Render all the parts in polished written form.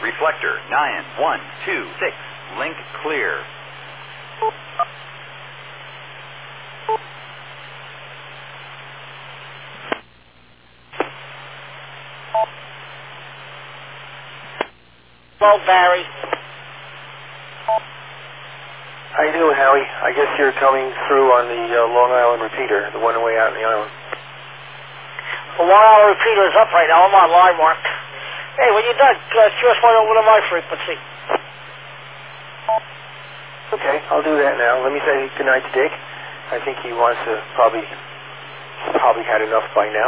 Reflector 9126. Link clear. Hello, Barry. How you doing, Howie? I guess you're coming through on the Long Island repeater, the one way out in the island. The Long Island repeater is up right now. I'm on line one. Hey, when you're done, just went over to my frequency. Okay, I'll do that now. Let me say goodnight to Dick. I think he wants to probably had enough by now.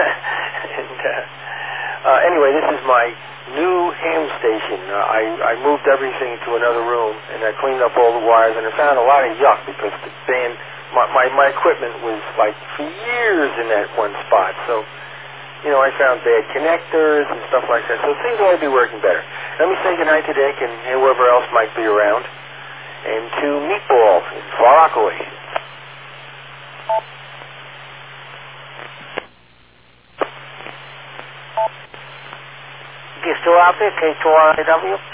And anyway, this is my new ham station. I moved everything to another room, and I cleaned up all the wires, and I found a lot of yuck because the band, my equipment was like for years in that one spot. So, you know, I found bad connectors and stuff like that. So things ought to be working better. Let me say goodnight to Dick and whoever else might be around, and to Meatball in Far Rockaway. You still out there, K2RIW?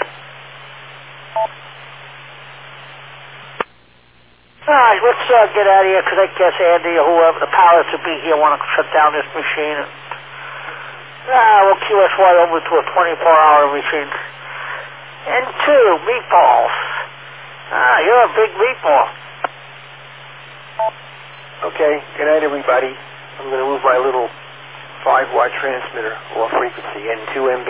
All right, let's get out of here, because I guess Andy or whoever, the powers to be here, want to shut down this machine. And, we'll QSY over to a 24-hour machine. And two, Meatballs. You're a big meatball. Okay, good night, everybody. I'm going to move my little 5-watt transmitter off frequency, N2MB.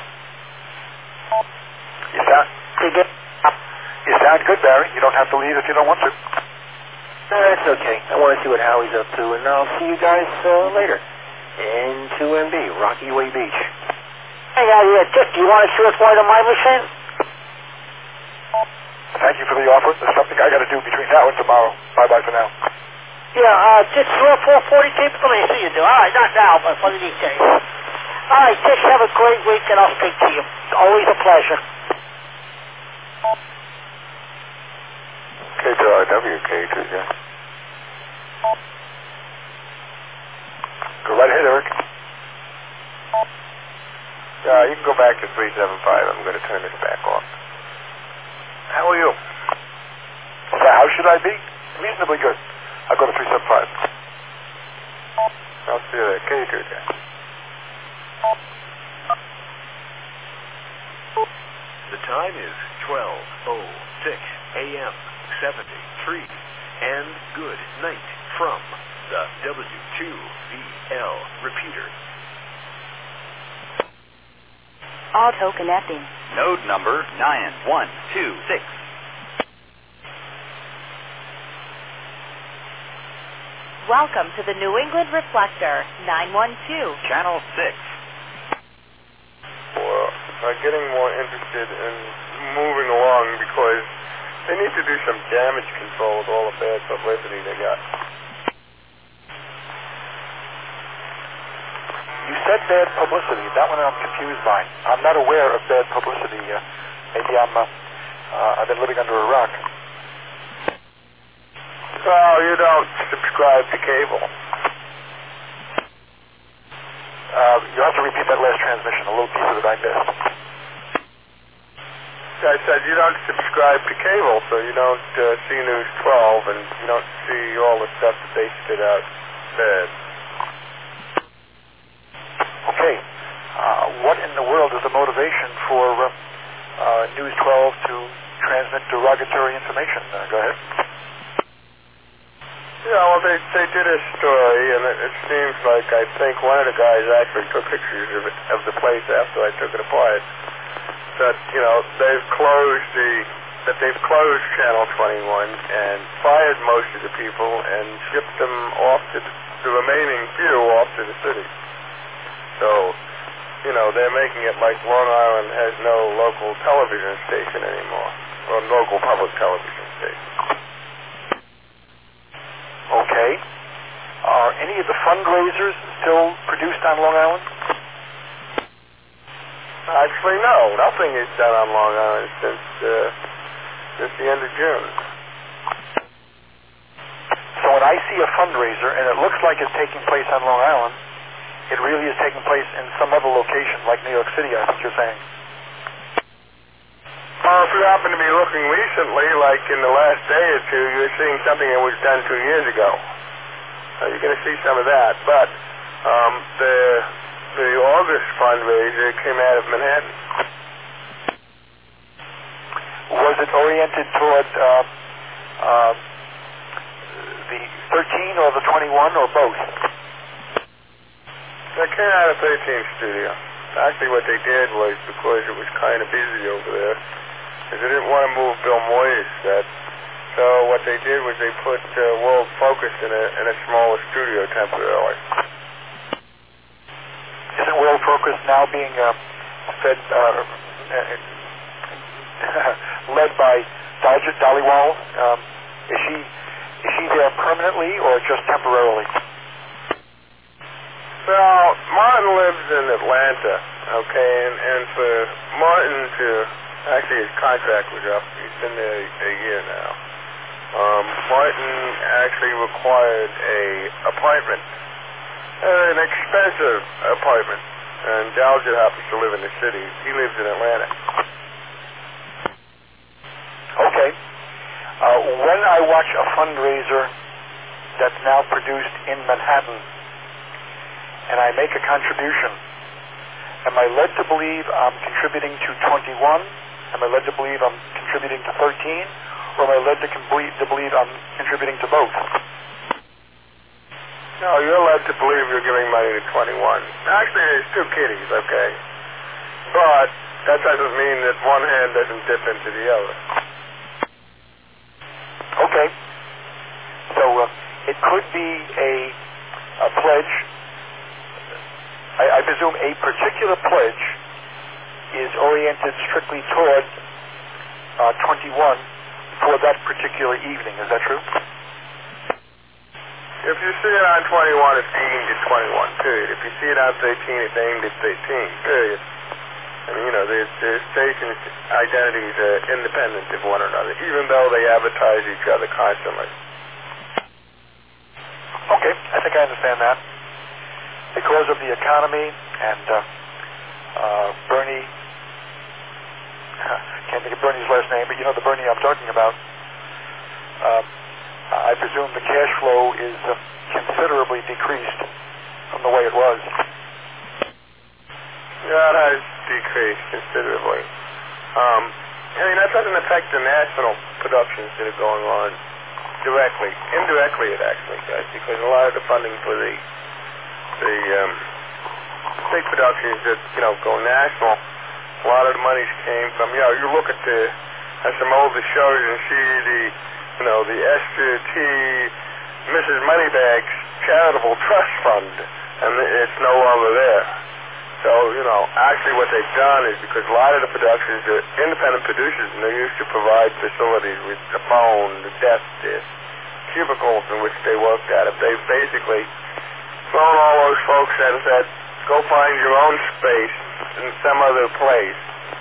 You sound good, Barry. You don't have to leave if you don't want to. That's okay. I want to see what Howie's up to, and I'll see you guys later. N2MB, Rocky Way Beach. Hey, Dick, do you want to QSY to my machine? Thank you for the offer. There's something I got to do between now and tomorrow. Bye-bye for now. Yeah, Dick, 440 tape. Let me see you do. All right, not now, but one of these days. All right, Dick, have a great week, and I'll speak to you. Always a pleasure. K2RW, K2, yeah. Go right ahead, Eric. Yeah, you can go back to 375. I'm going to turn this back off. How are you? So how should I be? Reasonably good. I'll go to 375. I'll see you there. K2, yeah. The time is 12:06 a.m. 73, and good night from the W2VL repeater. Auto connecting. Node number 9126. Welcome to the New England Reflector, 912. Channel 6. Well, I'm getting more interested in moving along because they need to do some damage control with all the bad publicity they got. You said bad publicity. That one I'm confused by. I'm not aware of bad publicity. Maybe I've been living under a rock. Oh, you don't subscribe to cable. You'll have to repeat that last transmission. A little piece of it I missed. I said you don't subscribe to cable, so you don't see News 12, and you don't see all the stuff that they spit out bad. Okay. What in the world is the motivation for News 12 to transmit derogatory information? Go ahead. Yeah, well, they did a story, and it seems like I think one of the guys actually took pictures of the place after I took it apart. That they've closed Channel 21 and fired most of the people and shipped them off to the remaining few off to the city. So, they're making it like Long Island has no local television station anymore, or local public television station. Okay. Are any of the fundraisers still produced on Long Island? Actually, no. Nothing is done on Long Island since the end of June. So when I see a fundraiser and it looks like it's taking place on Long Island, it really is taking place in some other location, like New York City, I think you're saying. Well, if you happen to be looking recently, like in the last day or two, you're seeing something that was done 2 years ago. You're going to see some of that. But the August fundraiser came out of Manhattan. Was it oriented toward the 13 or the 21 or both? It came out of 13th Studio. Actually, what they did was, because it was kind of busy over there, is they didn't want to move Bill Moyers' set. So what they did was they put World Focus in a smaller studio temporarily. Isn't World Focus now being fed, led by Dhaliwal? Is she there permanently or just temporarily? Well, Martin lives in Atlanta, okay, and for Martin to, actually his contract was up, he's been there a year now. Martin actually required an expensive apartment, and Dalgett happens to live in the city. He lives in Atlanta. Okay. When I watch a fundraiser that's now produced in Manhattan, and I make a contribution, am I led to believe I'm contributing to 21? Am I led to believe I'm contributing to 13? Or am I led to believe I'm contributing to both? No, you're led to believe you're giving money to 21. Actually, there's two kiddies, okay? But that doesn't mean that one hand doesn't dip into the other. Okay. So it could be a pledge. I presume a particular pledge is oriented strictly toward 21 for that particular evening. Is that true? If you see it on 21, it's aimed at 21, period. If you see it on 13, it's aimed at 13, period. I mean, you know, the stations' identities are independent of one another, even though they advertise each other constantly. Okay, I think I understand that. Because of the economy and Bernie, can't think of Bernie's last name, but you know the Bernie I'm talking about, I presume the cash flow is considerably decreased from the way it was. Yeah, it has decreased considerably. I mean, that doesn't affect the national productions that are going on directly. Indirectly, it actually does, because a lot of the funding for the big productions that, you know, go national, a lot of the monies came from, you know, you look at some older shows and see the Esther T. Mrs. Moneybags Charitable Trust Fund, and it's no longer there. So, you know, actually what they've done is, because a lot of the productions are independent producers, and they're used to provide facilities with the phone, the desk, the cubicles in which they worked at it. They've basically thrown all those folks and said, go find your own space in some other place.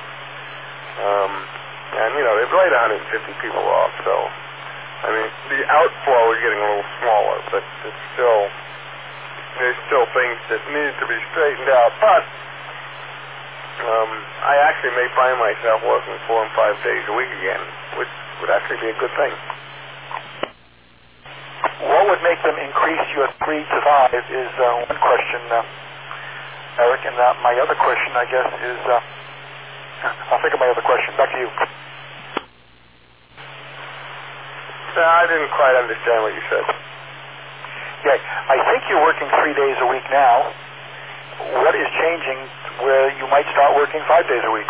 And, you know, they've laid 150 people off, so, I mean, the outflow is getting a little smaller, but it's still, there's still things that need to be straightened out. But I actually may find myself working 4 and 5 days a week again, which would actually be a good thing. What would make them increase your 3 to 5 is one question, Eric, and my other question, I guess, is, I'll think of my other question. Back to you. I didn't quite understand what you said. Yeah, I think you're working 3 days a week now. What is changing where you might start working 5 days a week?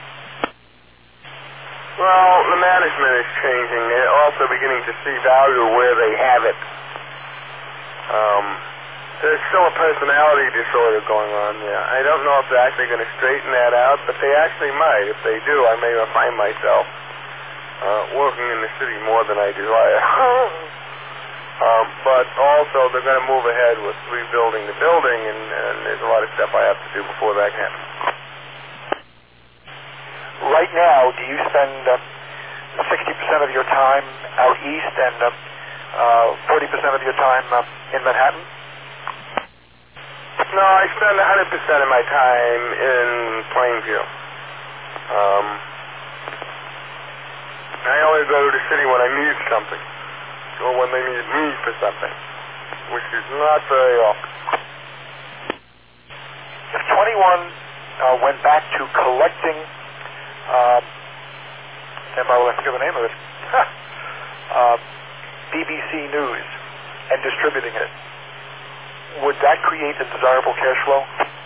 Well, the management is changing. They're also beginning to see value where they have it. There's still a personality disorder going on there. I don't know if they're actually going to straighten that out, but they actually might. If they do, I may find myself working in the city more than I desire. But also, they're going to move ahead with rebuilding the building, and there's a lot of stuff I have to do before that can happen. Right now, do you spend 60% of your time out east and 40% of your time in Manhattan? No, I spend 100% of my time in Plainview. I only go to the city when I need something, or when they need me for something, which is not very often. If 21 went back to collecting, I forget the name of it, BBC News, and distributing it, would that create a desirable cash flow?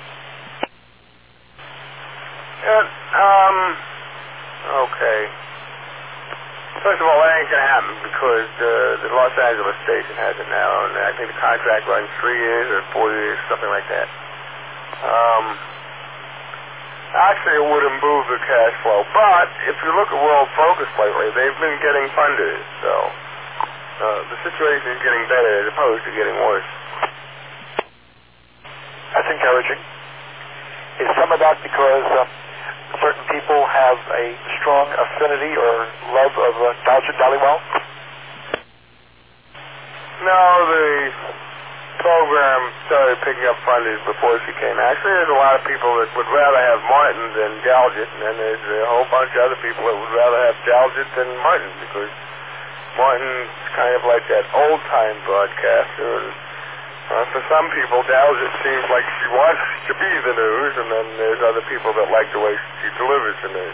Okay. First of all, that ain't going to happen because the Los Angeles station has it now, and I think the contract runs 3 years or 4 years, something like that. Actually, it would improve the cash flow, but if you look at World Focus lately, they've been getting funders, so the situation is getting better as opposed to getting worse. That's encouraging. Is some of that because certain people have a strong affinity or love of Daljit Dhaliwal? No, the program started picking up funders before she came. Actually, there's a lot of people that would rather have Martin than Daljit, and then there's a whole bunch of other people that would rather have Daljit than Martin, because Martin's kind of like that old-time broadcaster, and for some people, Daljit seems like she wants to be the news, and then there's other people that like the way she delivers the news.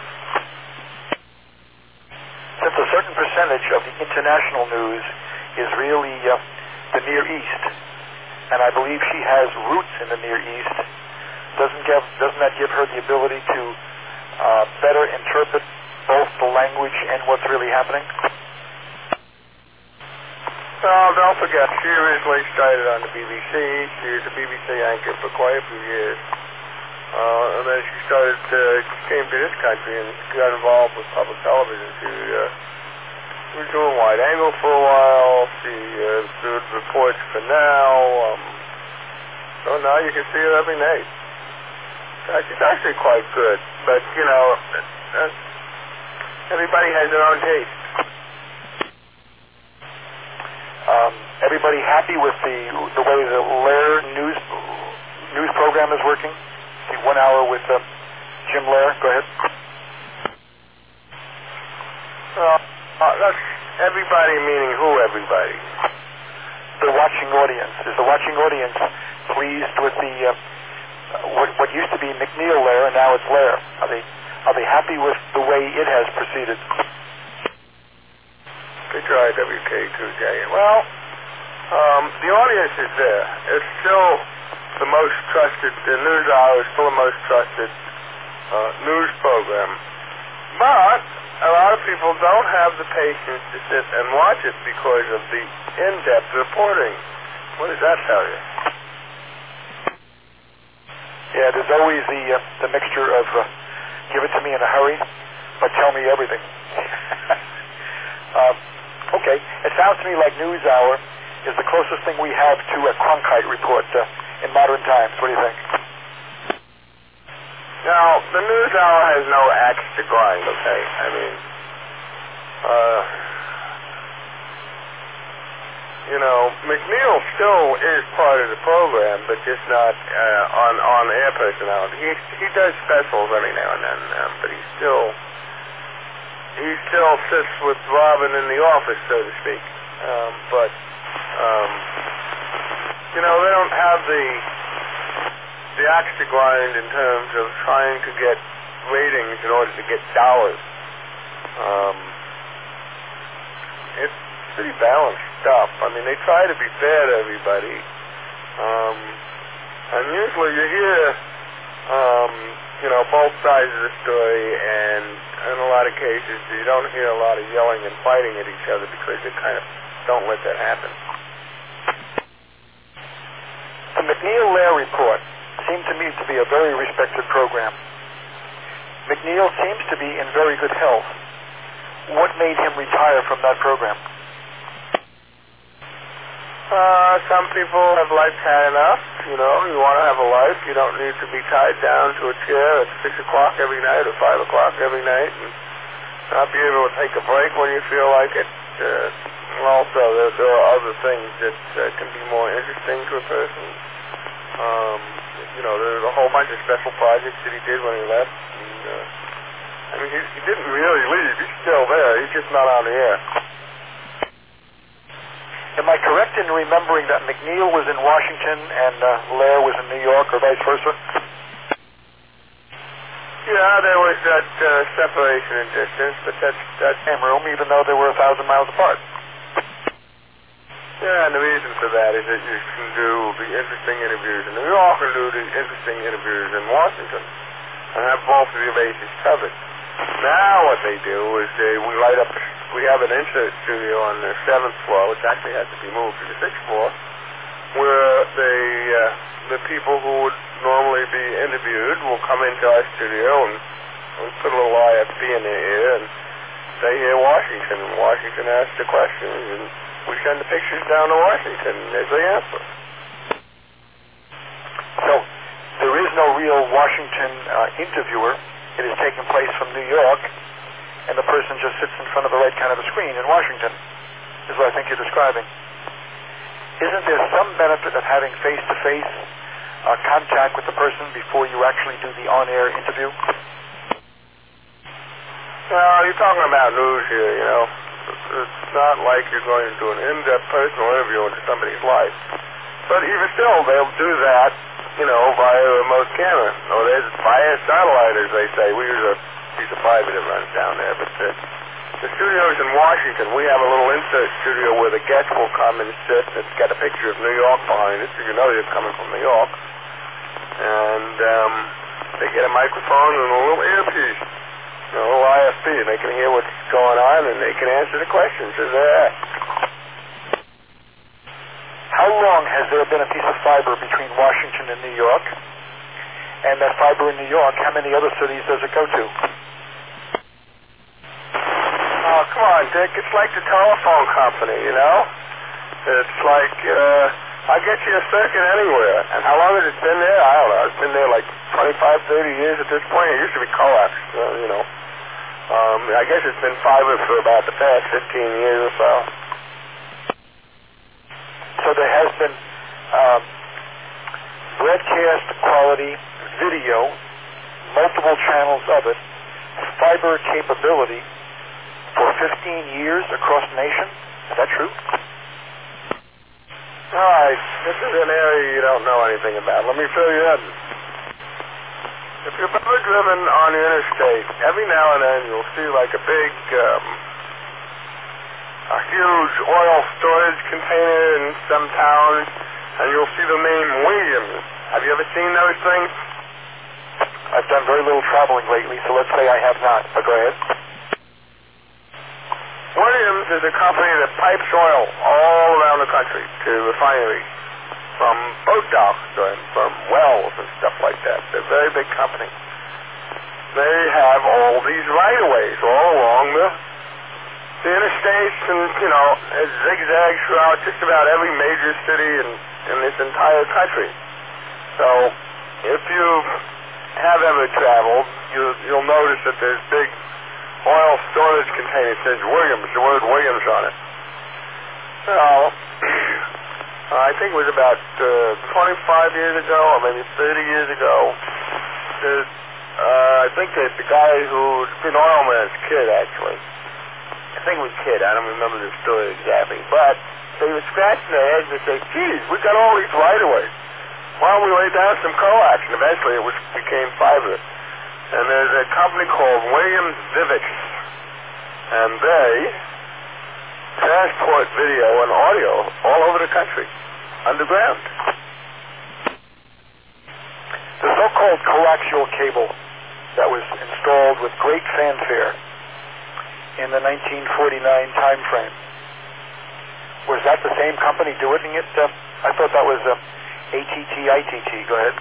Since a certain percentage of the international news is really the Near East, and I believe she has roots in the Near East, doesn't that give her the ability to better interpret both the language and what's really happening? Well, don't forget, she originally started on the BBC. She was a BBC anchor for quite a few years. And then she came to this country and got involved with public television. She was doing wide angle for a while. She did reports for Now. So now you can see her every night. She's actually quite good. But, you know, everybody has their own taste. Everybody happy with the way the Lair news program is working? The 1 hour with Jim Lair. Go ahead. That's everybody, meaning who everybody? The watching audience. Is the watching audience pleased with the what used to be McNeil Lair and now it's Lair? Are they happy with the way it has proceeded? They try WK2J. Well, the audience is there. It's still the most trusted, the News Hour is still the most trusted news program. But a lot of people don't have the patience to sit and watch it because of the in-depth reporting. What does that tell you? Yeah, there's always the mixture of give it to me in a hurry, but tell me everything. Okay, it sounds to me like News Hour is the closest thing we have to a Cronkite report in modern times. What do you think? Now, the News Hour has no axe to grind, okay? I mean, you know, McNeil still is part of the program, but just not on air personality. He does specials every now and then, but he still sits with Robin in the office, so to speak. But you know, they don't have the axe to grind in terms of trying to get ratings in order to get dollars. It's pretty balanced stuff. I mean, they try to be fair to everybody. And usually you hear, you know, both sides of the story, and in a lot of cases you don't hear a lot of yelling and fighting at each other because they kind of don't let that happen. The McNeil-Lair report seemed to me to be a very respected program. McNeil seems to be in very good health. What made him retire from that program? Some people have life had enough. You know, you want to have a life. You don't need to be tied down to a chair at 6 o'clock every night or 5 o'clock every night, and not be able to take a break when you feel like it. Also, there are other things that can be more interesting to a person. You know, there's a whole bunch of special projects that he did when he left. And, I mean, he didn't really leave. He's still there. He's just not on the air. Am I correct in remembering that McNeil was in Washington and Lair was in New York, or vice versa? Yeah, there was that separation in distance, but that's Same room, even though they were 1,000 miles apart. Yeah, and the reason for that is that you can do the interesting interviews in New York and do the interesting interviews in Washington and have both of your bases covered. Now what they do is we have an insert studio on the 7th floor, which actually has to be moved to the 6th floor, where the people who would normally be interviewed will come into our studio and we put a little IFP in their ear and they hear Washington, and Washington asks the questions, and we send the pictures down to Washington as they answer. So there is no real Washington interviewer. It is taking place from New York, and the person just sits in front of the right kind of a screen in Washington, is what I think you're describing. Isn't there some benefit of having face-to-face contact with the person before you actually do the on-air interview? Well, you're talking about news here, you know. It's not like you're going to do an in-depth personal interview into somebody's life. But even still, they'll do that, you know, via a remote camera. Or via satellite, as they say. We use a piece of fiber that runs down there. But the studios in Washington, we have a little insert studio where the guest will come and sit. It's got a picture of New York behind it, so you know you're coming from New York. And they get a microphone and a little earpiece, a little IFP, and they can hear what's going on, and they can answer the questions as they're asked. How long has there been a piece of fiber between Washington and New York? And that fiber in New York, how many other cities does it go to? Oh, come on, Dick. It's like the telephone company, you know? It's like, I get you a circuit anywhere. And how long has it been there? I don't know. It's been there like 25, 30 years at this point. It used to be coax, you know. I guess it's been fiber for about the past 15 years or so. So there has been broadcast quality video, multiple channels of it, fiber capability for 15 years across the nation. Is that true? All right. This is an area you don't know anything about. Let me fill you in. If you've ever driven on the interstate, every now and then you'll see like a big, a huge oil storage container in some town, and you'll see the name Williams. Have you ever seen those things? I've done very little traveling lately, so let's say I have not. But go ahead. Williams is a company that pipes oil all around the country to refineries, from boat docks and from wells and stuff like that. They're a very big company. They have all these right-of-ways all along the interstates, and, you know, it zigzags throughout just about every major city in this entire country. So if you have ever traveled, you'll notice that there's big oil storage container that says Williams, the word Williams on it. So I think it was about 25 years ago, or maybe 30 years ago, I think that the guy who's been oil man's kid, actually. I think it was Kid. I don't remember the story exactly. But they were scratching their heads and say, geez, we got all these right-of-ways. Why don't we lay down some coax? And eventually it became fiber. And there's a company called Williams Vivix. And they transport video and audio all over the country, underground. The so-called coaxial cable that was installed with great fanfare in the 1949 time frame, was that the same company doing it? I thought that was ATT-ITT. Go ahead.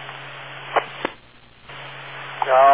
No.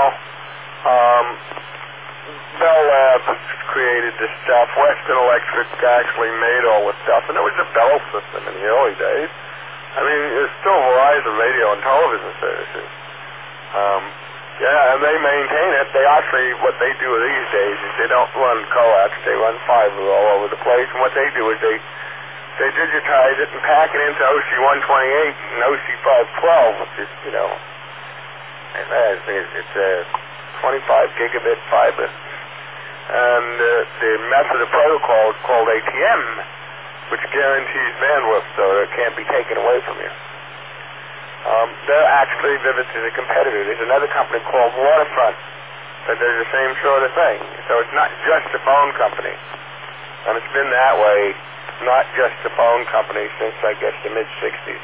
Bell Labs created this stuff. Western Electric actually made all the stuff, and it was a Bell system in the early days. I mean, there's still Verizon radio and television services. Yeah, and they maintain it. They actually, what they do these days is they don't run coax, they run fiber all over the place, and what they do is they digitize it and pack it into OC-128 and OC-512, which is, you know, it's 25 gigabit fiber. And the method of protocol is called ATM, which guarantees bandwidth so it can't be taken away from you. They're actually a competitor. There's another company called Waterfront that does the same sort of thing. So it's not just a phone company. And it's been that way, not just a phone company, since, I guess, the mid-'60s.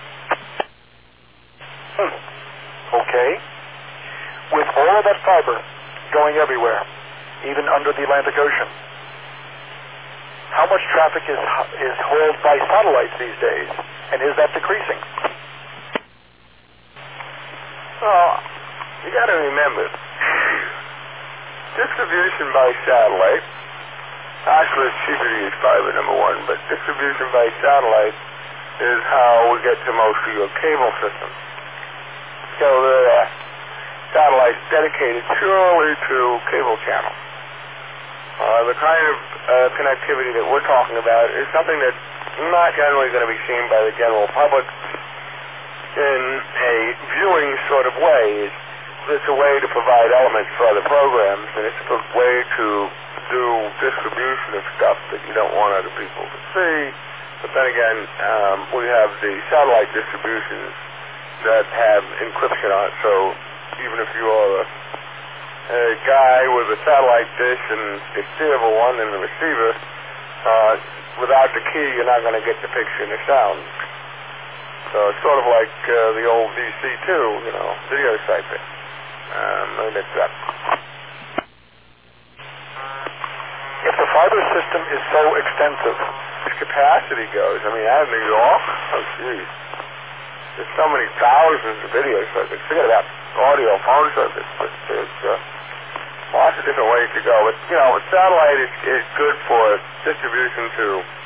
Okay. With all of that fiber going everywhere, even under the Atlantic Ocean, how much traffic is hauled by satellites these days? And is that decreasing? Well, you got to remember, distribution by satellite, actually it's cheaper to use fiber, number one, but distribution by satellite is how we get to most of your cable systems. So the satellites dedicated purely to cable channels. The kind of connectivity that we're talking about is something that's not generally going to be seen by the general public in a viewing sort of way. It's a way to provide elements for other programs, and it's a way to do distribution of stuff that you don't want other people to see. But then again, we have the satellite distributions that have encryption on it, so even if you are a guy with a satellite dish and the steerable one and the receiver, without the key, you're not going to get the picture and the sound. So it's sort of like the old VC2, video cipher. That's that. If the fiber system is so extensive, as capacity goes, out of New York, oh geez, there's so many thousands of video circuits. Forget about audio phone circuits, but there's lots of different ways to go. But satellite is good for distribution to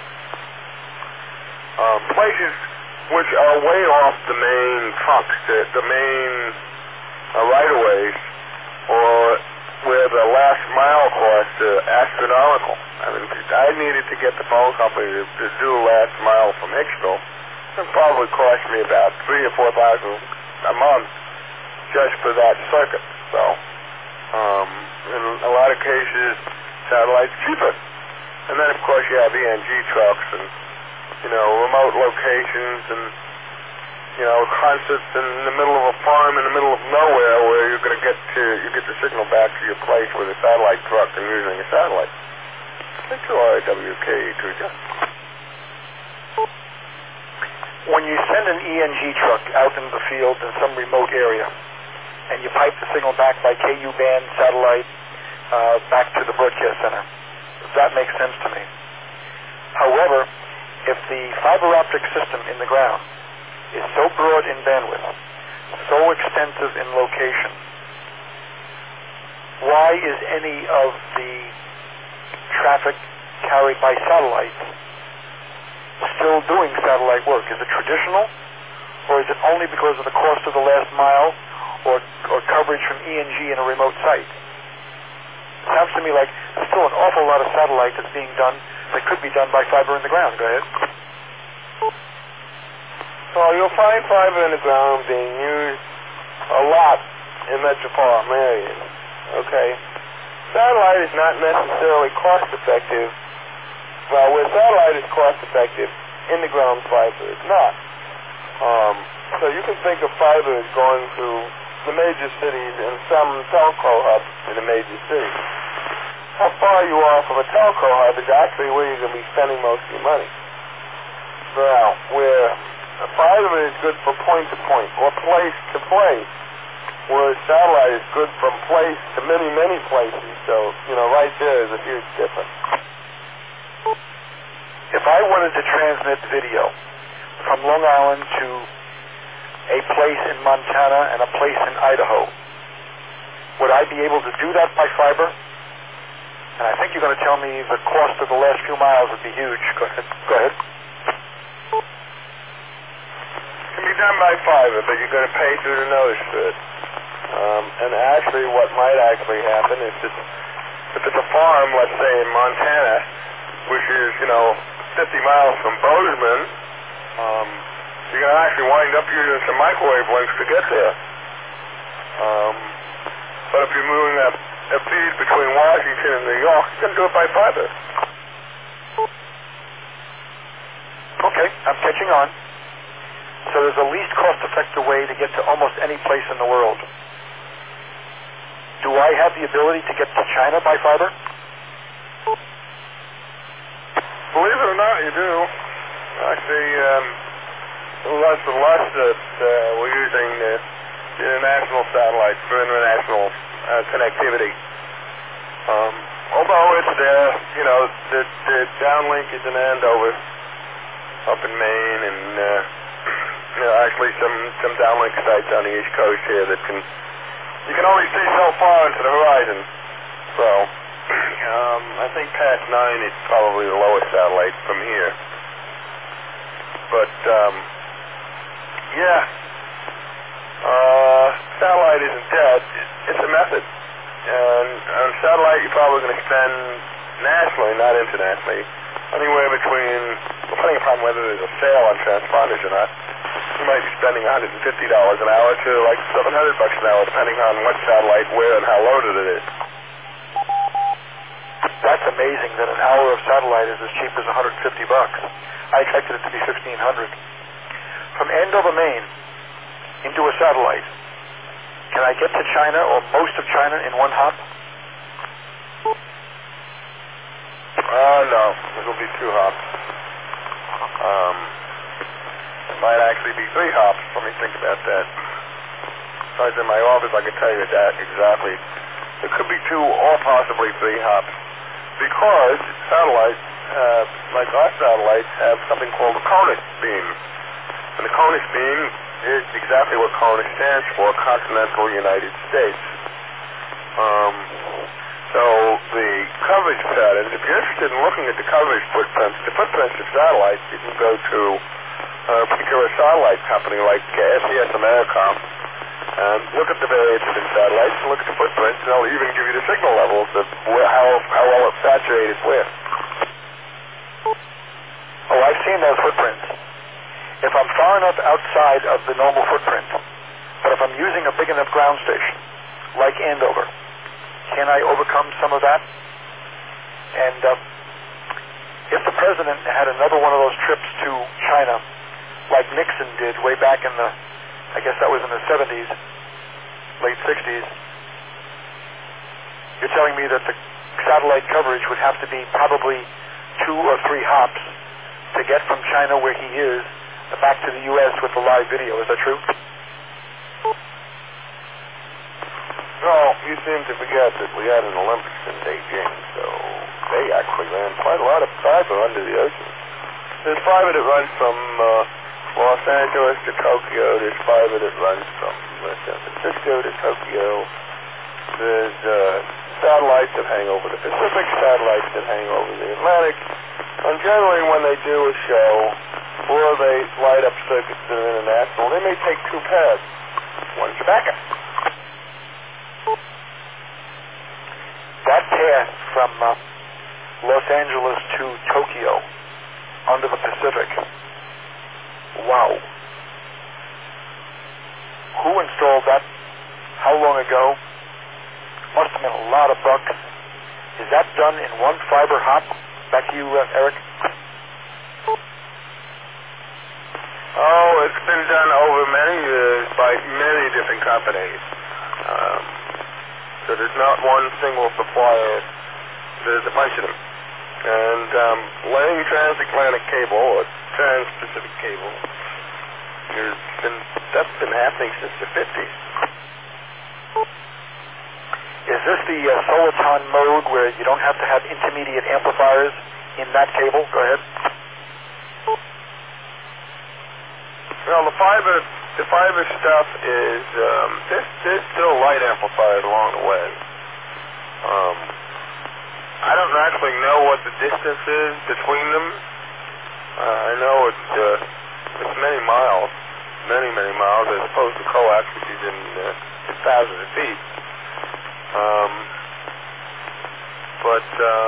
places which are way off the main trunks, the main right-of-ways, or where the last mile costs are astronomical. I needed to get the phone company to do last mile from Hicksville. It probably cost me about $3,000 or $4,000 a month just for that circuit. So, in a lot of cases, satellite's cheaper. And then, of course, you have ENG trucks and, remote locations and, concerts in the middle of a farm in the middle of nowhere where you're going to get the signal back to your place with a satellite truck and using a satellite. Thank you, RWK, to you. when you send an ENG truck out into the field in some remote area and you pipe the signal back by KU band satellite back to the broadcast center, that makes sense to me. However, if the fiber optic system in the ground is so broad in bandwidth, so extensive in location, why is any of the traffic carried by satellites still doing satellite work? Is it traditional, or is it only because of the cost of the last mile or coverage from ENG in a remote site? It sounds to me like there's still an awful lot of satellite that's being done that could be done by fiber in the ground. Go ahead. Well, you'll find fiber in the ground being used a lot in metropolitan areas. Okay? Satellite is not necessarily cost effective. Well, where satellite is cost effective, in the ground fiber is not. So you can think of fiber as going through the major cities and some telco hubs in the major cities. How far you are from a telco hub is actually where you're going to be spending most of your money. Now, where a fiber is good from point to point or place to place, whereas satellite is good from place to many, many places. So, right there is a huge difference. If I wanted to transmit video from Long Island to a place in Montana and a place in Idaho, would I be able to do that by fiber? And I think you're going to tell me the cost of the last few miles would be huge. Go ahead. It can be done by fiber, but you're going to pay through the nose for it. And actually what might actually happen is that if it's a farm, let's say in Montana, which is, 50 miles from Bozeman, you're going to actually wind up using some microwave links to get there. But if you move a feed between Washington and New York, you can do it by fiber. Okay, I'm catching on. So there's a least cost-effective way to get to almost any place in the world. Do I have the ability to get to China by fiber? Believe it or not, you do. Actually, less and less that we're using the international satellites for international connectivity. Although it's there, you know, the downlink is in Andover, up in Maine, and you know, actually some downlink sites on the East Coast here that you can only see so far into the horizon. So I think past 9 is probably the lowest satellite from here. But yeah, satellite isn't dead. It's a method. And on satellite, you're probably going to spend nationally, not internationally, anywhere between, depending upon whether there's a sale on transponders or not, you might be spending $150 an hour to like $700 an hour, depending on what satellite, where, and how loaded it is. That's amazing that an hour of satellite is as cheap as $150. I expected it to be $1,500. From Andover, Maine, into a satellite, can I get to China or most of China in one hop? No, it'll be 2 hops. It might actually be 3 hops. Let me think about that. If I was in my office, I could tell you that exactly. It could be 2 or possibly 3 hops. Because satellites, like our satellites, have something called the CONUS beam. And the CONUS beam is exactly what CONUS stands for, Continental United States. So the coverage patterns, if you're interested in looking at the coverage footprints, the footprints of satellites, you can go to a particular satellite company like SES Americom and look at the various different satellites and look at the footprints, and they'll even give you the signal levels of how well it's saturated where. Oh, I've seen those footprints. If I'm far enough outside of the normal footprint, but if I'm using a big enough ground station, like Andover, can I overcome some of that? And if the president had another one of those trips to China, like Nixon did way back in the, I guess that was in the 70s, late 60s, you're telling me that the satellite coverage would have to be probably 2 or 3 hops to get from China where he is back to the U.S. with the live video. Is that true? No, you seem to forget that we had an Olympics in Beijing, so they actually ran quite a lot of fiber under the ocean. There's fiber that runs from Los Angeles to Tokyo. There's fiber that runs from San Francisco to Tokyo. There's satellites that hang over the Pacific, satellites that hang over the Atlantic. And generally when they do a show, or they light up circuits that are international, they may take 2 pairs. One's a backup. That path from Los Angeles to Tokyo under the Pacific, wow. Who installed that? How long ago? Must have been a lot of bucks. Is that done in one fiber hop? Back to you, Eric. Oh, it's been done over many years by many different companies. So there's not one single supplier. There's a bunch of them. And laying transatlantic cable or trans-Pacific cable, that's been happening since the 50s. Is this the Soliton mode where you don't have to have intermediate amplifiers in that cable? Go ahead. Well, the fiber stuff is, there's still light amplifiers along the way. I don't actually know what the distance is between them. I know it's many miles, many as opposed to coax, which is in thousands of feet. But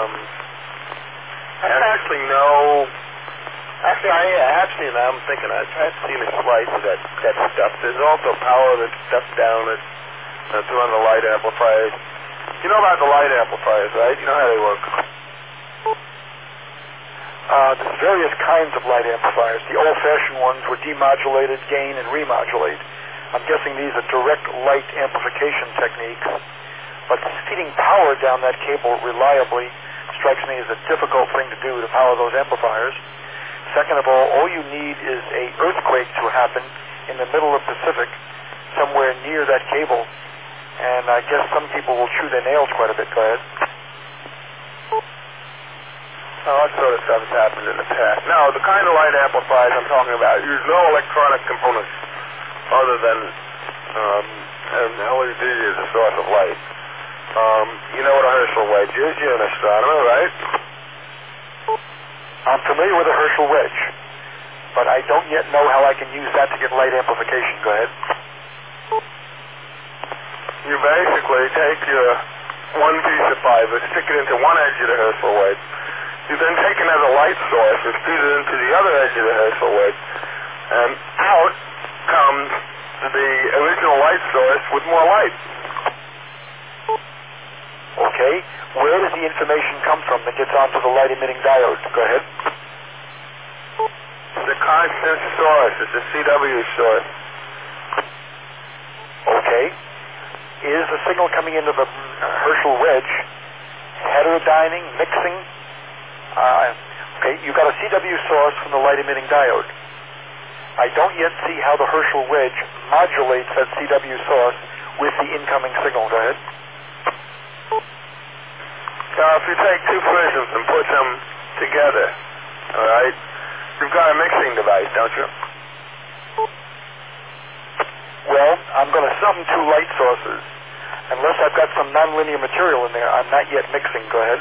I don't actually know. Actually, I have seen. I'm thinking I've seen a slice of that stuff. There's also power that's stuck down to run the light amplifiers. You know about the light amplifiers, right? You know how they work. There's various kinds of light amplifiers. The old-fashioned ones were demodulated, gain, and remodulate. I'm guessing these are direct light amplification techniques. But feeding power down that cable reliably strikes me as a difficult thing to do to power those amplifiers. Second of all you need is an earthquake to happen in the middle of the Pacific, somewhere near that cable, and I guess some people will chew their nails quite a bit. Go ahead. Oh, that sort of stuff has happened in the past. Now, the kind of light amplifiers I'm talking about use no electronic components other than an LED as a source of light. You know what a Herschel wedge is? You're an astronomer, right? I'm familiar with a Herschel wedge, but I don't yet know how I can use that to get light amplification. Go ahead. You basically take your one piece of fiber, stick it into one edge of the Herschel wedge. You then take another light source and feed it into the other edge of the Herschel wedge, and out comes the original light source with more light. Okay. Where does the information come from that gets onto the light-emitting diode? Go ahead. The constant source. It's a CW source. Okay. Is the signal coming into the Herschel wedge heterodyning, mixing? Okay, you've got a CW source from the light-emitting diode. I don't yet see how the Herschel wedge modulates that CW source with the incoming signal. Go ahead. Now, if you take two prisms and put them together, all right, you've got a mixing device, don't you? Well, I'm going to sum two light sources. Unless I've got some nonlinear material in there, I'm not yet mixing. Go ahead.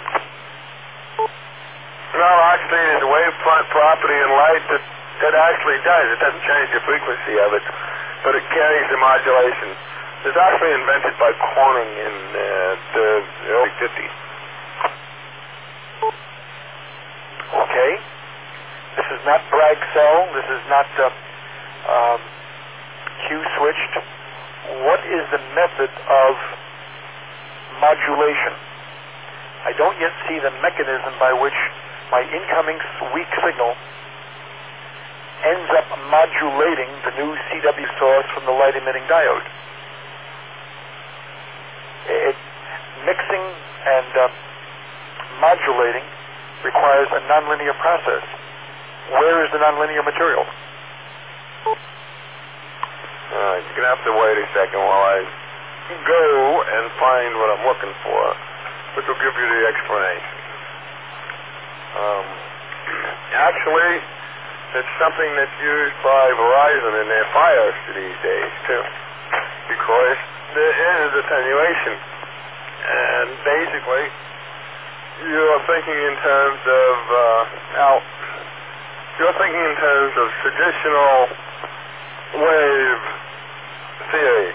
No, actually, there's a wavefront property in light that actually does. It doesn't change the frequency of it, but it carries the modulation. It was actually invented by Corning in the early 50s. Okay. This is not Bragg cell. This is not Q-switched. What is the method of modulation? I don't yet see the mechanism by which my incoming weak signal ends up modulating the new CW source from the light-emitting diode. Mixing and modulating requires a nonlinear process. Where is the nonlinear material? You're going to have to wait a second while I go and find what I'm looking for, which will give you the explanation. Actually, it's something that's used by Verizon in their Fios these days, too, because there is attenuation. And basically, you're thinking in terms of, traditional wave theory.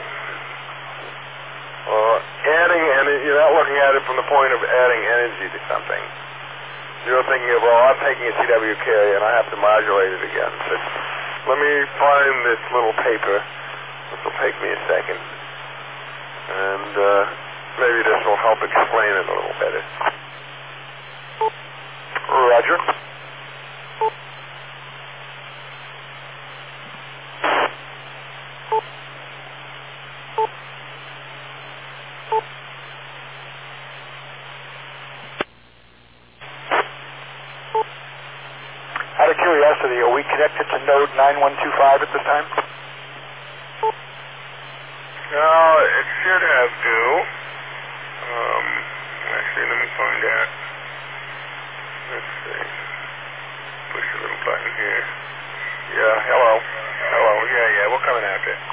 Or adding, you're not looking at it from the point of adding energy to something. You're thinking of, I'm taking a CW carrier and I have to modulate it again. But let me find this little paper. This will take me a second. And maybe this will help explain it a little better. Roger. Out of curiosity, are we connected to node 9125 at this time? No, it should have to. Actually, let me find out. Let's see. Push a little button here. Yeah, hello. Hello, yeah, we're coming out there.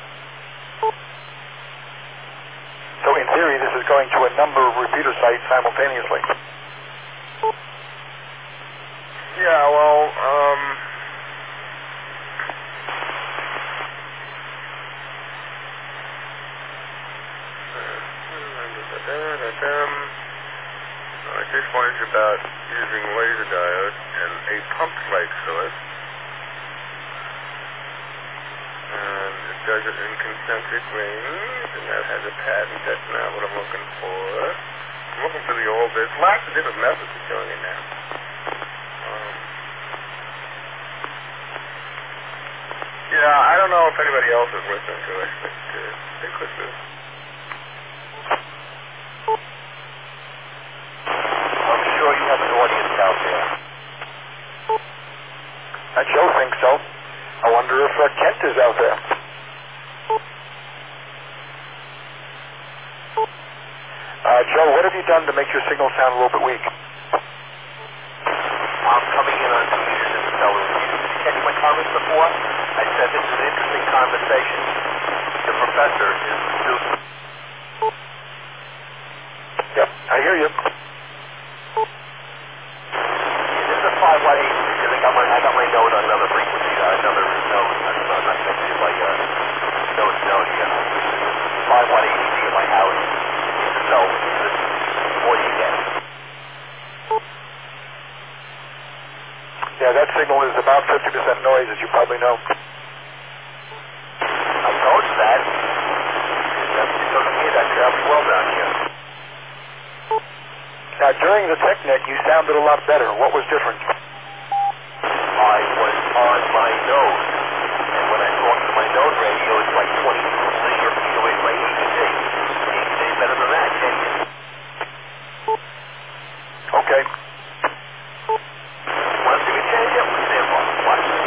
So in theory, this is going to a number of repeater sites simultaneously. Yeah, well, this one is about using laser diode and a pumped light source. And it does it in concentric rings, and that has a patent. That's not what I'm looking for. I'm looking for the old. There's lots of different methods of doing it now. Yeah, I don't know if anybody else is listening to it, but they could be. I'm sure you have an audience out there. Joe thinks so. I wonder if Kent is out there. Joe, what have you done to make your signal sound a little bit weak? I'm coming in on computers in the cellar. Did you catch my comments before? I said this is an interesting conversation. The professor is the student. Yep, I hear you. This is a 5 watt AC because I got my note on another frequency, another node. I'm not connected to my node here. 5 watt AC in my house. So, what do you get? Yeah, that signal is about 50% noise, as you probably know. I told you that. You don't hear that terribly well down here. Now, during the TechNet, you sounded a lot better. What was different? I was on my node. And when I talk to my node radio, it's like 20 linear feet away from my ADC. You can say better than that, can you? Okay. Want to see me change it? Stand by. Watch this.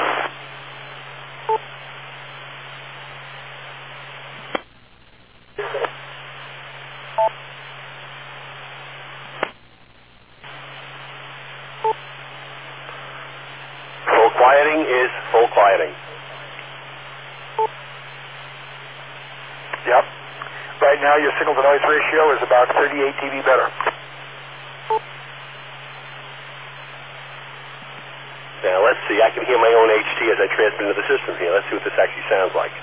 Full quieting is full quieting. Yep. Right now, your signal-to-noise ratio is about 38 dB better. Now, let's see. I can hear my own HT as I transmit into the system here. Let's see what this actually sounds like.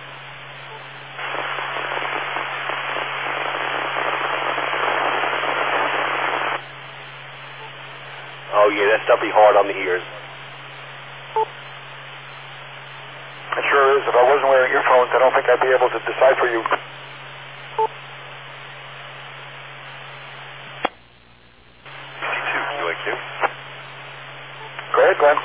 Oh, yeah, that's doubly hard on the ears. It sure is. If I wasn't wearing earphones, I don't think I'd be able to decipher you. BC2, QIQ. Go ahead, Glenn.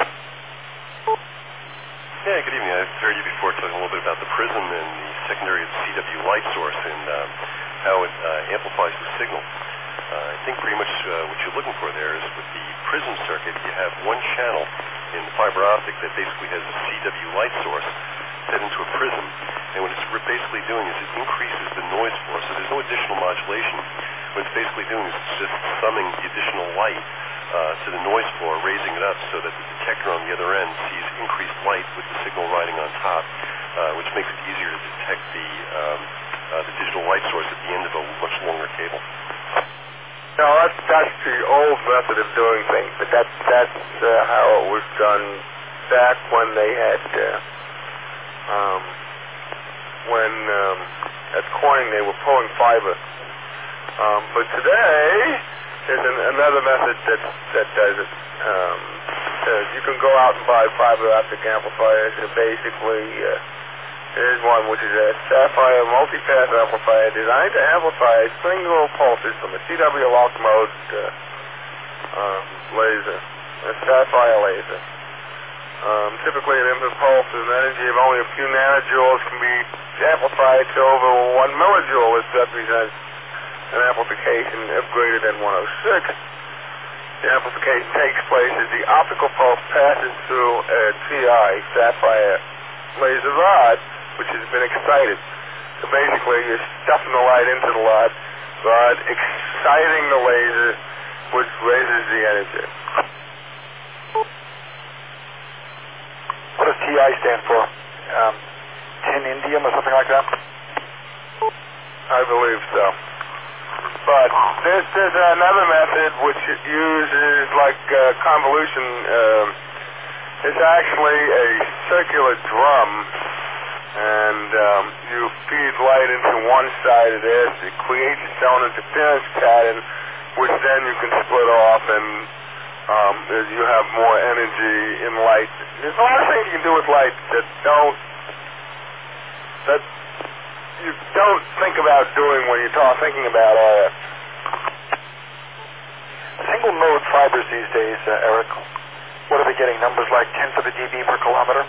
Yeah, good evening. I've heard you before talking a little bit about the prism and the secondary CW light source and how it amplifies the signal. I think pretty much what you're looking for there is with the prism circuit, you have one channel in the fiber optic that basically has a CW light source fed into a prism, and what it's basically doing is it increases the noise floor, so there's no additional modulation. What it's basically doing is it's just summing the additional light to the noise floor, raising it up so that the detector on the other end sees increased light with the signal riding on top, which makes it easier to detect the digital light source at the end of a much longer cable. No, that's the old method of doing things, but that's how it was done back when they had at Corning they were pulling fiber. But today there's another method that does it. You can go out and buy fiber optic amplifiers, and basically here's one which is a Sapphire multipath amplifier designed to amplify single pulses from a CW lock mode laser, a Sapphire laser. Typically an input pulse with an energy of only a few nanojoules can be amplified to over 1 millijoule. This represents an amplification of greater than 106. The amplification takes place as the optical pulse passes through a TI, Sapphire laser rod, which has been excited. So basically you're stuffing the light into the rod, exciting the laser, which raises the energy. What does TI stand for? Tin indium or something like that? I believe so. But there's another method which uses like convolution. It's actually a circular drum, and you feed light into one side of this. It creates its own interference pattern, which then you can split off, and you have more energy in light. There's a lot of things you can do with light that don't that you don't think about doing when you're thinking about RF. Single mode fibers these days, Eric, what are they getting? Numbers like 10 to the dB per kilometer?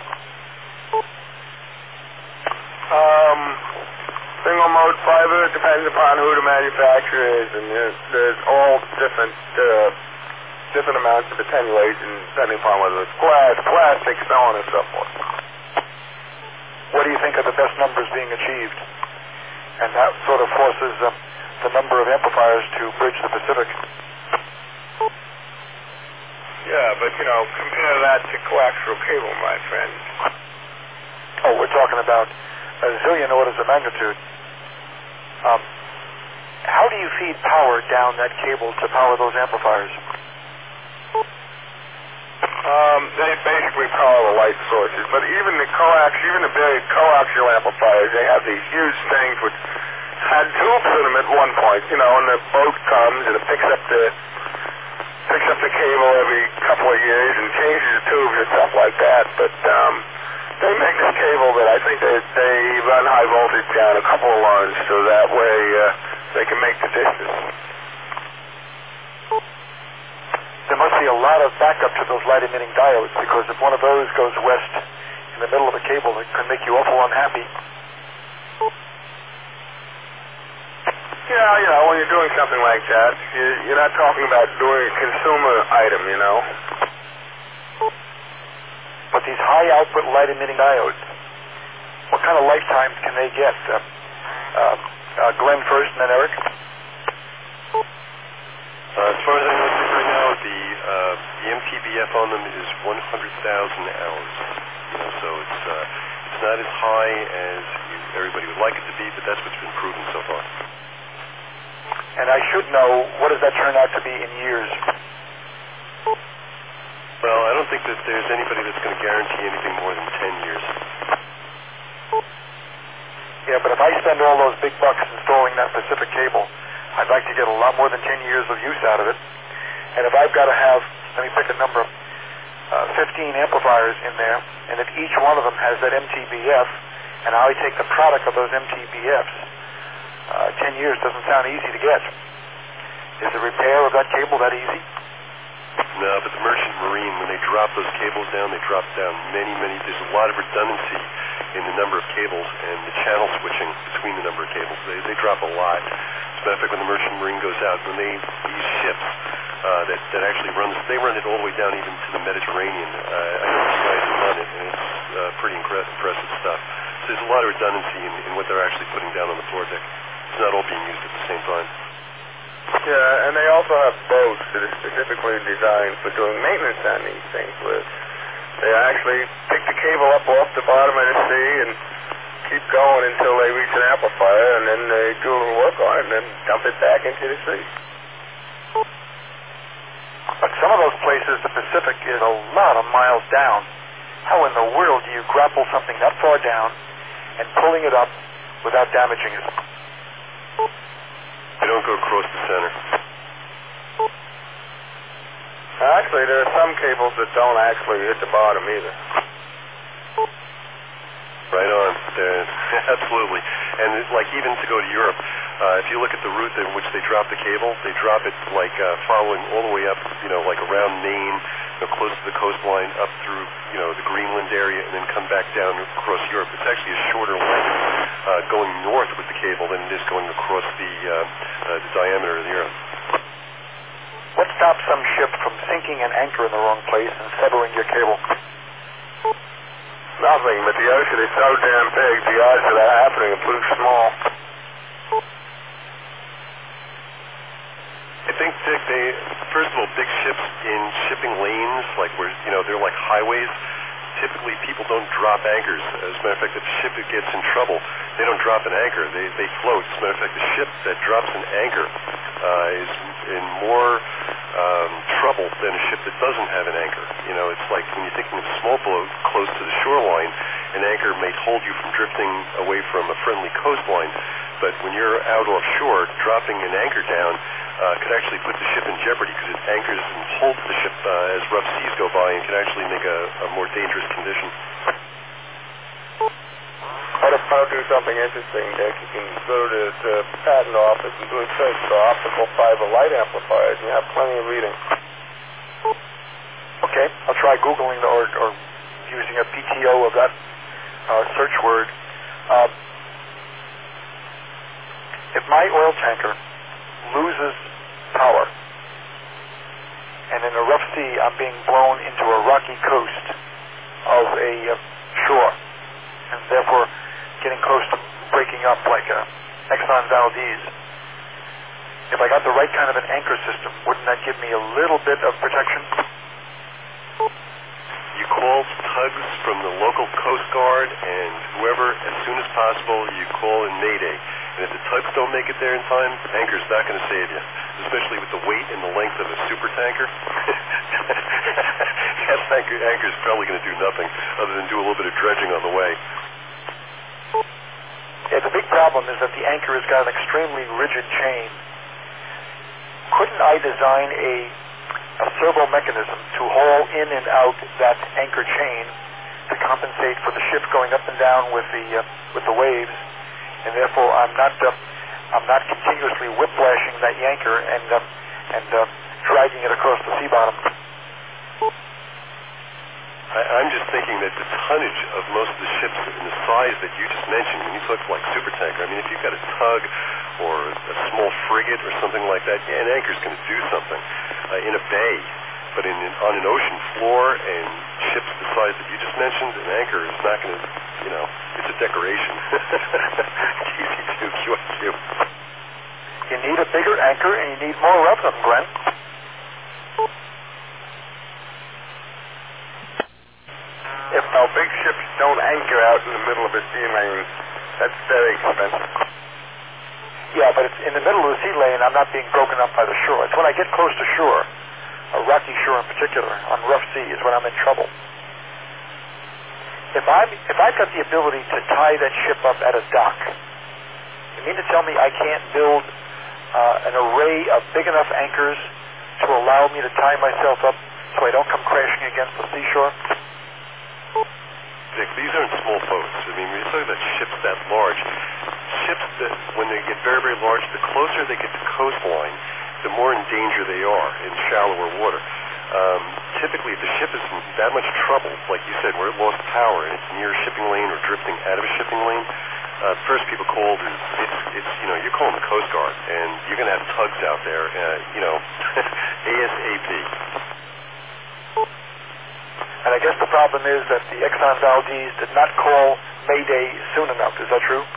Single mode fiber depends upon who the manufacturer is, and there's all different amounts of attenuation depending upon whether it's glass, plastic, so on and so forth. What do you think are the best numbers being achieved? And that sort of forces the number of amplifiers to bridge the Pacific. Yeah, but compare that to coaxial cable, my friend. Oh, we're talking about a zillion orders of magnitude. How do you feed power down that cable to power those amplifiers? They basically power the light sources, but even the very coaxial amplifiers, they have these huge things which had tubes in them at one point, and the boat comes and it picks up the cable every couple of years and changes the tubes and stuff like that, but they make this cable that I think they run high voltage down a couple of lines, so that way they can make the distance. There must be a lot of backup to those light-emitting diodes, because if one of those goes west in the middle of a cable, it can make you awful unhappy. Yeah, when you're doing something like that, you're not talking about doing a consumer item, But these high-output light-emitting diodes, what kind of lifetimes can they get? Glenn first, and then Eric. As far as I know right now, the MTBF on them is 100,000 hours. So it's not as high as everybody would like it to be, but that's what's been proven so far. And I should know, what does that turn out to be in years? Well, I don't think that there's anybody that's going to guarantee anything more than 10 years. Yeah, but if I spend all those big bucks installing that Pacific cable, I'd like to get a lot more than 10 years of use out of it. And if I've got to have, let me pick a number, 15 amplifiers in there, and if each one of them has that MTBF, and I take the product of those MTBFs, 10 years doesn't sound easy to get. Is the repair of that cable that easy? No, but the Merchant Marine, when they drop those cables down, they drop down many, there's a lot of redundancy in the number of cables and the channel switching between the number of cables. They drop a lot. As a matter of fact, when the Merchant Marine goes out, when these ships that actually they run it all the way down even to the Mediterranean. I know these guys have done it, and it's pretty impressive stuff. So there's a lot of redundancy in what they're actually putting down on the floor deck. It's not all being used at the same time. Yeah, and they also have boats that are specifically designed for doing maintenance on these things, where they actually pick the cable up off the bottom of the sea and keep going until they reach an amplifier, and then they do a little work on it and then dump it back into the sea. But some of those places, the Pacific is a lot of miles down. How in the world do you grapple something that far down and pulling it up without damaging it? They don't go across the center. Actually, there are some cables that don't actually hit the bottom either. Right on. Absolutely. And it's like even to go to Europe, if you look at the route in which they drop the cable, they drop it like following all the way up, like around Maine, close to the coastline, up through, the Greenland area, and then come back down across Europe. It's actually a shorter length going north with the cable than it is going across the diameter of the Earth. What stops some ship from sinking an anchor in the wrong place and severing your cable? Nothing, but the ocean is so damn big, the odds of that happening are pretty small. I think first of all, big ships in shipping lanes, like where, they're like highways, typically people don't drop anchors. As a matter of fact, if a ship gets in trouble, they don't drop an anchor, they float. As a matter of fact, the ship that drops an anchor is in more trouble than a ship that doesn't have an anchor. It's like when you're thinking of a small boat close to the shoreline, an anchor may hold you from drifting away from a friendly coastline, but when you're out offshore, dropping an anchor down could actually put the ship in jeopardy, because it anchors and holds the ship as rough seas go by and can actually make a more dangerous condition. want to do something interesting, Dick, you can go to the patent office and do a search for optical fiber light amplifiers, and you have plenty of reading. Okay, I'll try Googling or using a PTO of that search word. If my oil tanker loses power, and in a rough sea I'm being blown into a rocky coast of a shore, and therefore getting close to breaking up like Exxon Valdez, if I got the right kind of an anchor system, wouldn't that give me a little bit of protection? You call tugs from the local Coast Guard and whoever as soon as possible. You call in Mayday. And if the tugs don't make it there in time, anchor's not going to save you, especially with the weight and the length of a super tanker. That anchor's probably going to do nothing other than do a little bit of dredging on the way. Yeah, the big problem is that the anchor has got an extremely rigid chain. Couldn't I design a servo mechanism to haul in and out that anchor chain to compensate for the ship going up and down with the waves, and therefore I'm not continuously whiplashing that anchor and dragging it across the sea bottom? I'm just thinking that the tonnage of most of the ships in the size that you just mentioned, when you talk like supertanker, I mean, if you've got a tug or a small frigate or something like that, yeah, an anchor's going to do something in a bay. But on an ocean floor and ships the size that you just mentioned, an anchor is not going to, it's a decoration. GC2 QIQ. You need a bigger anchor and you need more of them, Glenn. If big ships don't anchor out in the middle of a sea lane, that's very expensive. Yeah, but it's in the middle of the sea lane, I'm not being broken up by the shore. It's when I get close to shore, a rocky shore in particular, on rough sea, is when I'm in trouble. If I've got the ability to tie that ship up at a dock, you mean to tell me I can't build an array of big enough anchors to allow me to tie myself up so I don't come crashing against the seashore? Dick, these aren't small boats. I mean, when you're talking about ships that large, ships that, when they get very, very large, the closer they get to coastline, the more in danger they are in shallower water. Typically, if the ship is in that much trouble, like you said, where it lost power and it's near a shipping lane or drifting out of a shipping lane, the first people called is, you're calling the Coast Guard, and you're going to have tugs out there, ASAP. And I guess the problem is that the Exxon Valdez did not call Mayday soon enough. Is that true?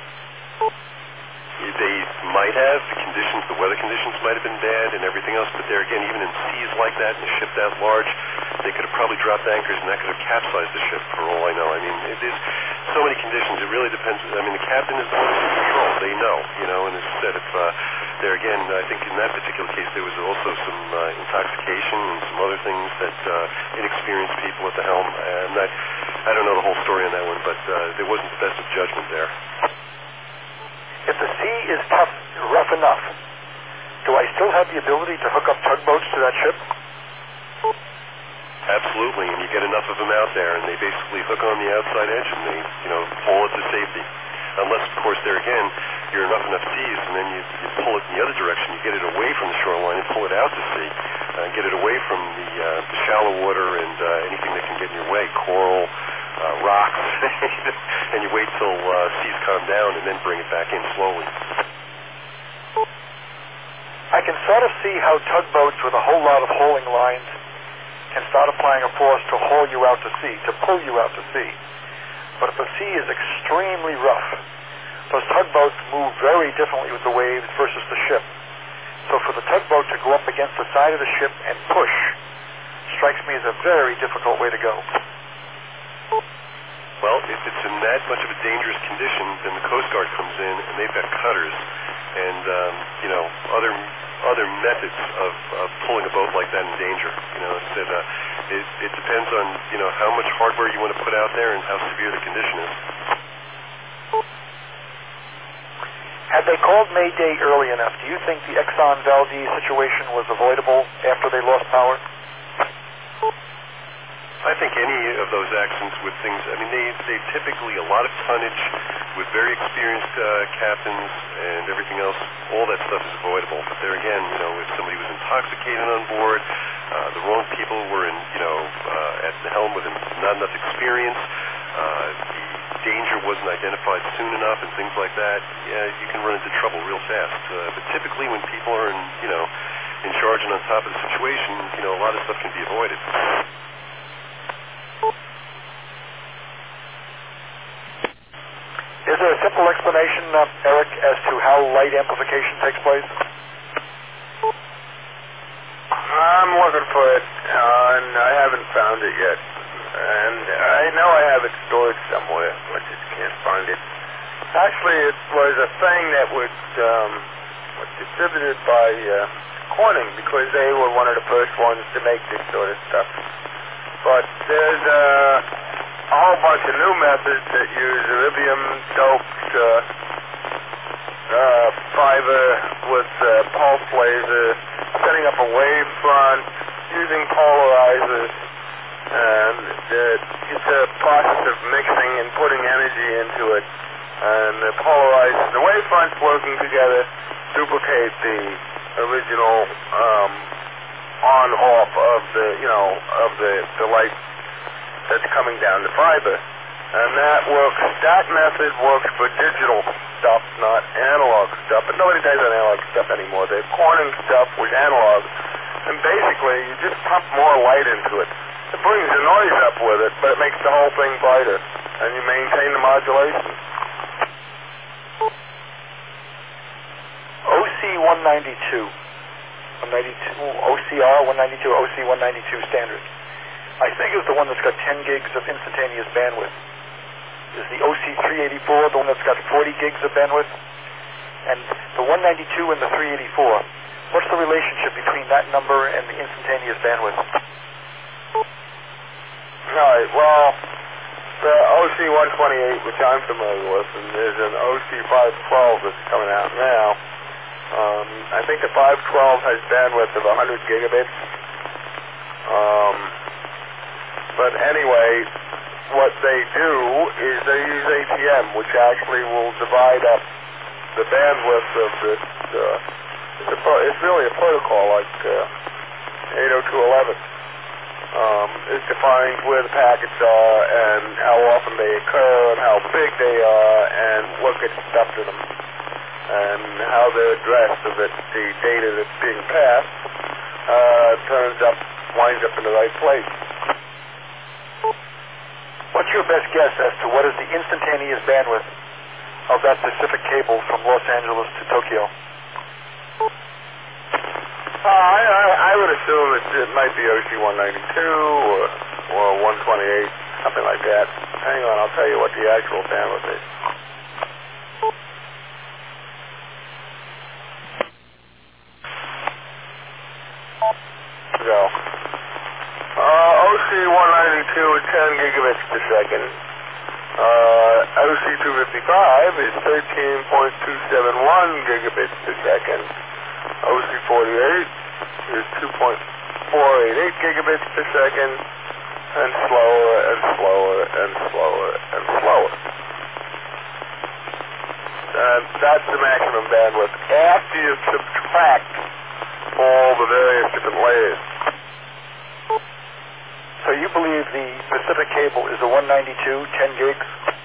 They might have. The weather conditions might have been bad and everything else, but there again, even in seas like that, and a ship that large, they could have probably dropped anchors and that could have capsized the ship, for all I know. I mean, there's so many conditions. It really depends. I mean, the captain is the one who's in control. They know, and as I said, if there again, I think in that particular case, there was also some intoxication and some other things that inexperienced people at the helm. I don't know the whole story on that one, but there wasn't the best of judgment there. If the sea is tough, rough enough, do I still have the ability to hook up tugboats to that ship? Absolutely, and you get enough of them out there, and they basically hook on the outside edge, and they, haul it to safety. Unless, of course, there again, you're enough seas, and then you pull it in the other direction. You get it away from the shoreline and pull it out to sea, get it away from the shallow water and anything that can get in your way, coral, rocks, and you wait till seas calm down and then bring it back in slowly. I can sort of see how tugboats with a whole lot of hauling lines can start applying a force to haul you out to sea, to pull you out to sea. But if the sea is extremely rough, those tugboats move very differently with the waves versus the ship. So for the tugboat to go up against the side of the ship and push strikes me as a very difficult way to go. Well, if it's in that much of a dangerous condition, then the Coast Guard comes in and they've got cutters and other methods of pulling a boat like that in danger. It depends on how much hardware you want to put out there and how severe the condition is. Had they called Mayday early enough, do you think the Exxon Valdez situation was avoidable after they lost power? I think any of those accidents with things, I mean, they typically, a lot of tonnage with very experienced captains and everything else, all that stuff is avoidable. But there again, if somebody was intoxicated on board, the wrong people were at the helm with not enough experience, the danger wasn't identified soon enough and things like that, you can run into trouble real fast. But typically when people are in charge and on top of the situation, a lot of stuff can be avoided. Is there a simple explanation, Eric, as to how light amplification takes place? I'm looking for it, and I haven't found it yet. And I know I have it stored somewhere, but just can't find it. Actually, it was a thing that was distributed by Corning, because they were one of the first ones to make this sort of stuff. But there's a whole bunch of new methods that use iridium-doped fiber with pulse laser, setting up a wavefront, using polarizers, and it's a process of mixing and putting energy into it. And the polarizers and the wavefronts working together duplicate the original on-off of the light that's coming down the fiber. And that method works for digital stuff, not analog stuff. But nobody does analog stuff anymore. The Corning stuff was analog. And basically, you just pump more light into it. It brings the noise up with it, but it makes the whole thing brighter. And you maintain the modulation. OC192, OCR 192, OC 192 standard, I think is the one that's got 10 gigs of instantaneous bandwidth. Is the OC384 the one that's got 40 gigs of bandwidth? And the 192 and the 384, what's the relationship between that number and the instantaneous bandwidth? All right, well, the OC128, which I'm familiar with, and there's an OC512 that's coming out now. I think the 512 has bandwidth of 100 gigabits. But anyway, what they do is they use ATM, which actually will divide up the bandwidth of it's really a protocol like 802.11. It defines where the packets are and how often they occur and how big they are and what gets stuffed in them and how they're addressed so that the data that's being passed winds up in the right place. What's your best guess as to what is the instantaneous bandwidth of that Pacific cable from Los Angeles to Tokyo? I would assume it might be OC192 or 128, something like that. Hang on, I'll tell you what the actual bandwidth is. Go. OC192 is 10 gigabits per second. OC255 is 13.271 gigabits per second. OC48 is 2.488 gigabits per second, and slower and slower and slower and slower. That's the maximum bandwidth after you subtract all the various different layers. So you believe the Pacific cable is a 192, 10 gigs?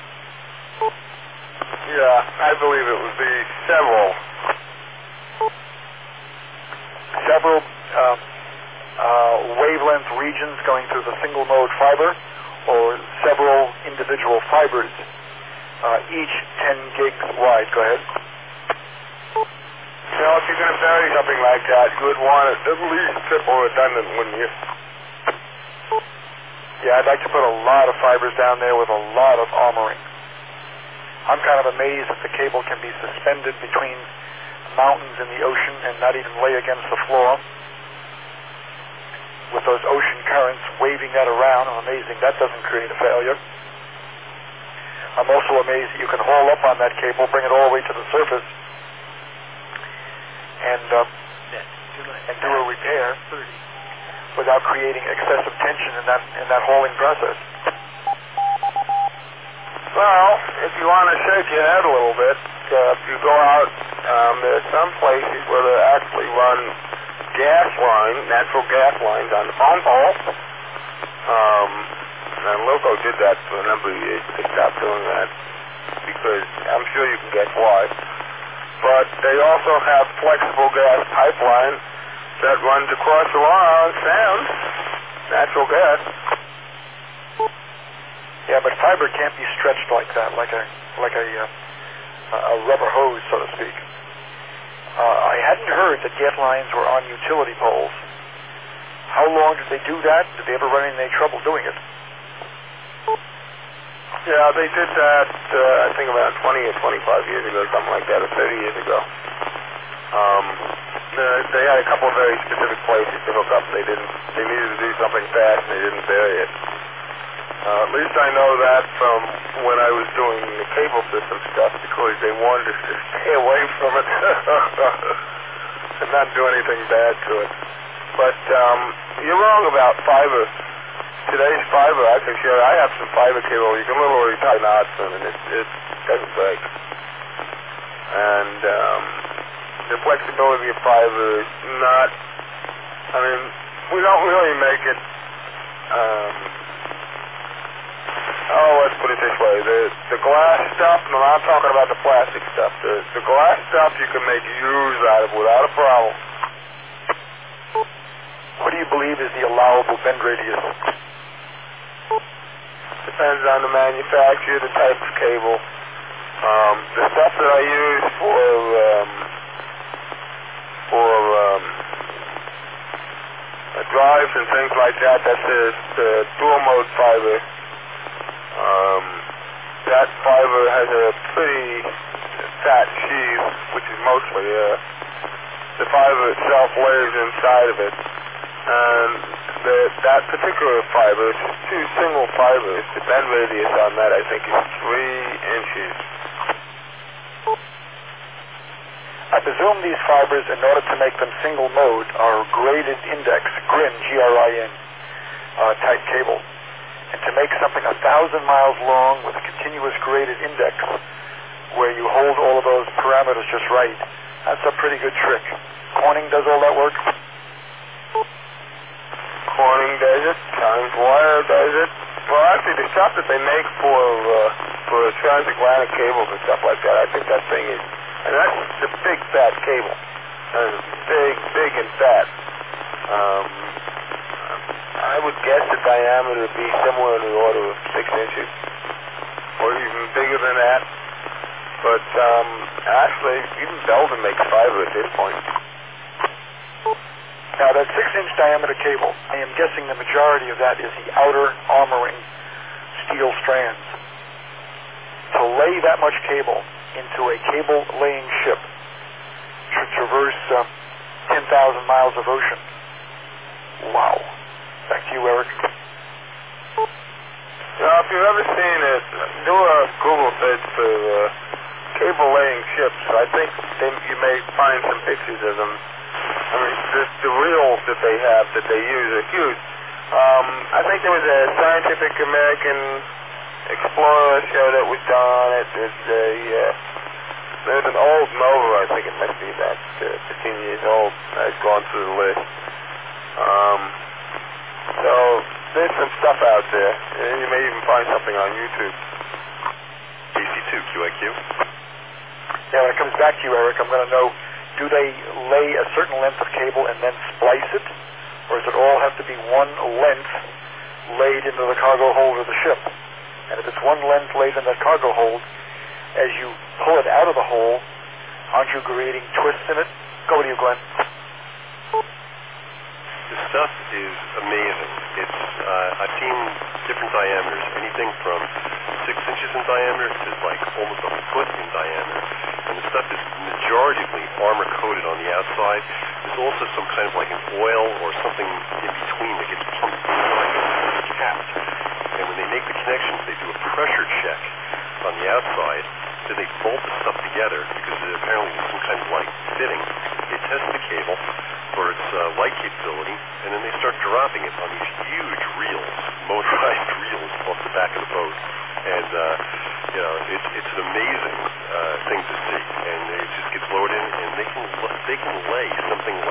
Yeah, I believe it would be several wavelength regions going through the single node fiber, or several individual fibers, each 10 gigs wide. Go ahead. So if you're going to bury something like that, you would want it at least triple redundant, wouldn't you? Yeah, I'd like to put a lot of fibers down there with a lot of armoring. I'm kind of amazed that the cable can be suspended between mountains in the ocean and not even lay against the floor. With those ocean currents waving that around, I'm amazing that doesn't create a failure. I'm also amazed that you can haul up on that cable, bring it all the way to the surface, and do a repair without creating excessive tension in that hauling process? Well, if you want to shake your head a little bit, if you go out, there's some places where they actually run natural gas lines on the phone pole. And Loco did that for a number of years, but they stopped doing that because I'm sure you can guess why. But they also have flexible gas pipeline that runs across the long sound, natural gas. Yeah, but fiber can't be stretched like that, like a rubber hose, so to speak. I hadn't heard that gas lines were on utility poles. How long did they do that? Did they ever run into any trouble doing it? Yeah, they did that, I think about 20 or 25 years ago, something like that, or 30 years ago. They had a couple of very specific places to hook up. They needed to do something fast, and they didn't bury it. At least I know that from when I was doing the cable system stuff, because they wanted us to stay away from it and not do anything bad to it. But you're wrong about fiber. Today's fiber, I can share. I have some fiber cable. You can literally tie knots in, and it doesn't break. And the flexibility of fiber is not. I mean, we don't really make it. Let's put it this way: the glass stuff. And I'm not talking about the plastic stuff. The glass stuff you can make use out of without a problem. What do you believe is the allowable bend radius? Depends on the manufacturer, the type of cable. The stuff that I use for drives and things like that, that's the dual mode fiber. That fiber has a pretty fat sheath, which is mostly the fiber itself lays inside of it. And that particular fiber, it's two single fibers. The bend radius on that, I think, is 3 inches. I presume these fibers, in order to make them single mode, are graded index, GRIN, G-R-I-N, type cable. And to make something 1,000 miles long with a continuous graded index, where you hold all of those parameters just right, that's a pretty good trick. Corning does all that work? Corning does it. Times Wire does it. Well, actually, the stuff that they make for transatlantic cables and stuff like that, I think that thing is, and that's the big fat cable. And it's big and fat. I would guess the diameter would be somewhere in the order of 6 inches, or even bigger than that. But actually, even Belden makes fiber at this point. Now, that 6-inch diameter cable, I am guessing the majority of that is the outer armoring steel strands. To lay that much cable into a cable-laying ship to traverse 10,000 miles of ocean. Wow. Back to you, Eric. Now, if you've ever seen it, do a Google search for cable-laying ships. I think you may find some pictures of them. I mean, the reels that they have that they use are huge. I think there was a Scientific American Explorer show that was done on it. There's an old Nova, I think it must be about 15 years old. I've gone through the list. So there's some stuff out there. And you may even find something on YouTube. DC2 QIQ. Yeah, when it comes back to you, Eric, I'm going to know, do they lay a certain length of cable and then splice it? Or does it all have to be one length laid into the cargo hold of the ship? And if it's one length laid in that cargo hold, as you pull it out of the hole, aren't you creating twists in it? Go to you, Glenn. The stuff is amazing. It's I've seen different diameters, anything from 6 inches in diameter to like almost a foot in diameter. And the stuff is majoritively armor coated on the outside. There's also some kind of like an oil or something in between that gets pumped inside and capped. And when they make the connections, they do a pressure check on the outside. Then they bolt the stuff together because apparently there's some kind of like fitting. They test the cable for its light capability, and then they start dropping it on these huge reels, motorized reels off the back of the boat. And, it's an amazing thing to see. And it just gets lowered in, and they can lay something